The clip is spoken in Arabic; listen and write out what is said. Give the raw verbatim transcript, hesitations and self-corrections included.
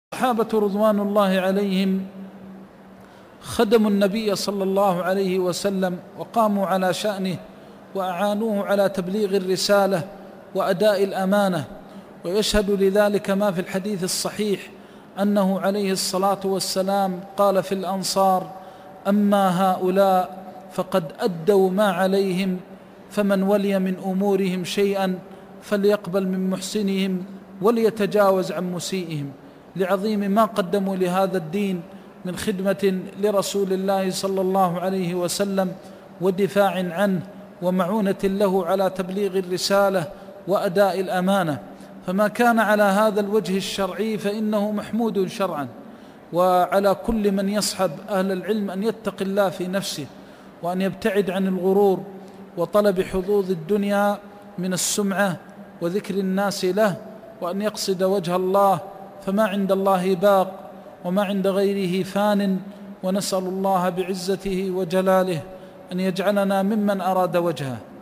الصحابة رضوان الله عليهم خدموا النبي صلى الله عليه وسلم وقاموا على شأنه وأعانوه على تبليغ الرسالة وأداء الأمانة، ويشهد لذلك ما في الحديث الصحيح أنه عليه الصلاة والسلام قال في الأنصار: أما هؤلاء فقد أدوا ما عليهم، فمن ولي من أمورهم شيئا فليقبل من محسنهم وليتجاوز عن مسيئهم، لعظيم ما قدموا لهذا الدين من خدمة لرسول الله صلى الله عليه وسلم ودفاع عنه ومعونة له على تبليغ الرسالة وأداء الأمانة. فما كان على هذا الوجه الشرعي فإنه محمود شرعا، وعلى كل من يصحب أهل العلم أن يتقي الله في نفسه، وأن يبتعد عن الغرور وطلب حظوظ الدنيا من السمعة وذكر الناس له، وأن يقصد وجه الله، فما عند الله باق وما عند غيره فان. ونسأل الله بعزته وجلاله أن يجعلنا ممن أراد وجهه.